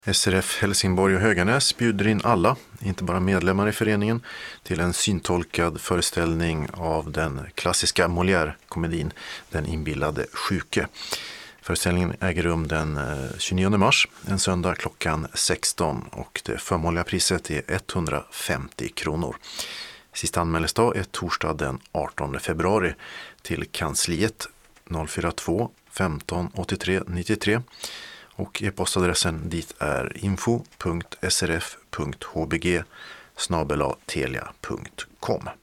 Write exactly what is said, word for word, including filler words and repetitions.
S R F Helsingborg och Höganäs bjuder in alla, inte bara medlemmar i föreningen, till en syntolkad föreställning av den klassiska Molière-komedin Den inbillade sjuke. Föreställningen äger rum den tjugonionde mars, en söndag klockan sexton, och det förmånliga priset är etthundrafemtio kronor. Sista anmälningsdag är torsdag den artonde februari till kansliet noll fyra två femton åttiotre nittiotre. Och e-postadressen dit är info punkt s r f punkt h b g snabel-a telia punkt com.